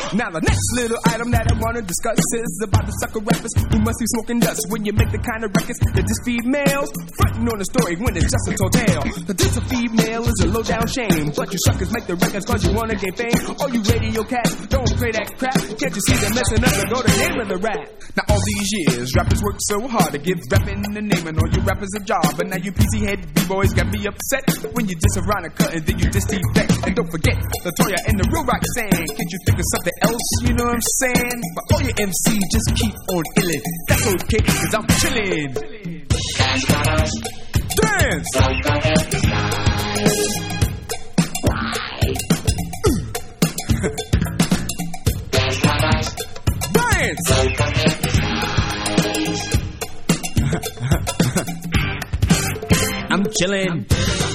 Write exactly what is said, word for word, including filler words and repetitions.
Now the next little item that I wanna discuss is about the sucker rappers who must be smoking dust when you make the kind of records that just feed males, fronting on the story when it's just a tall tale. The diss a female is a low down shame, but you suckers make the records cause you wanna gain fame. All you radio cats don't play that crap. Can't you see they're messing up the golden name of the rap? Now all these years rappers work so hard to give rapping the name and all you rappers a job, but now you P C head B-boys got me upset when you diss Veronica and then you diss T-Vex. And don't forget Latoya and the real rock saying, can't you think of something else, you know what I'm saying? But all your M Cs just keep on illin'. That's okay, cause I'm chillin'. Dance! Dance! I'm chillin'.